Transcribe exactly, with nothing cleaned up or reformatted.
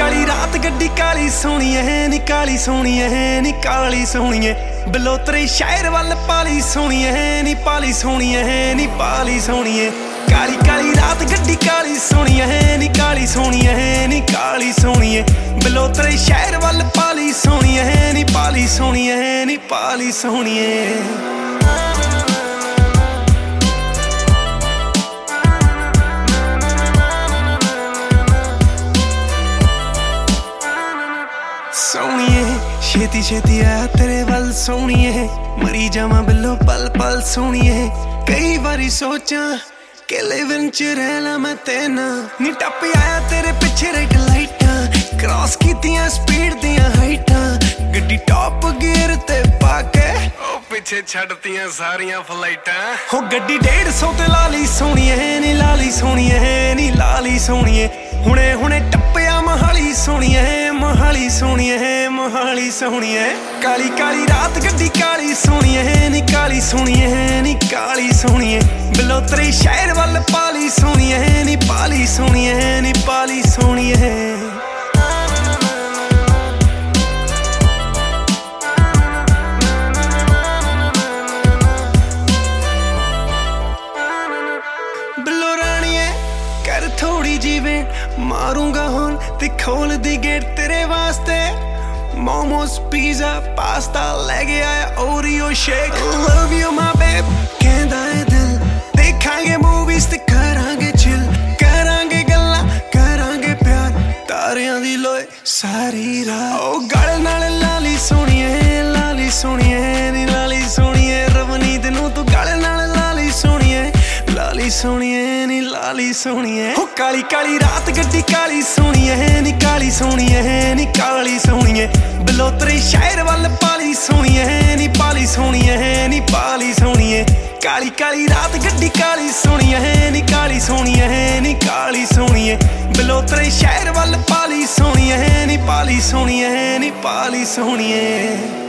काली रात गड्डी काली सोहणीए नी काली सोहणीए नी काली सोहणीए बलोतरे शहर वल पाली सोहणीए नी पाली सोहणीए नी पाली सोहणीए काली काली रात गड्डी काली सोहणीए नी काली सोहणीए नी काली सोहणीए बलोतरे शहर वल पाली सोहणीए नी पाली सोहणीए नी पाली सोहणीए सोहणीए छेती छेती आ तेरे वल सोहणीए मरी जावां बिल्लो पल पल सोहणीए कई बारी सोचा कि लिविंग च रहना मैं तेना नी टप आया तेरे पिछे रेड लाइटां क्रॉस कीतियां स्पीड दियां हाइटां गड्डी टॉप गियर ते पाके ओ पिछे छड्डतियां सारियां फ्लाइटां हो गड्डी डेढ़ सौ ते लाली सोहणीए नी लाली सोहणीए नी लाली सोहणीए हुणे हुणे टप्पिया मोहाली सोहणीए मोहाली सोहणीए मोहाली सोहणीए काली काली रात गड्डी काली सोहणीए नी काली सोहणीए नी काली सोहणीए बलोतरे शहर वल पाली सोहणीए नी पाली सोहणीए नी पाली सोहणीए कर थोड़ी जीवे मारूंगा हुन ते खोल दी गेट तेरे वास्ते मोमोस पिज़्ज़ा पास्ता लेके आया Oreo shake love you my babe कहंदा है दिल देखांगे मूवीज ते करांगे चिल करांगे गल्लां करांगे प्यार तारियां दी लोए सारी रात ओ गल नाल लाली सोहणीए लाली सोहणीए नी लाली सोहणीए रवनीत नूं तू गल नाल लाली सोहणीए लाली सोहणीए नी लाली सोहणीए हो काली काली रात गड्डी काली सोहणीए नी काली सोहणीए नी काली सोहणीए बलोतरे शहर वल पाली सोहणीए नी पाली सोहणीए नी पाली सोहणीए काली काली रात गड्डी काली सोहणीए नी काली सोहणीए नी काली सोहणीए बलोतरे शहर वल पाली सोहणीए नी पाली सोहणीए नी पाली सोहणीए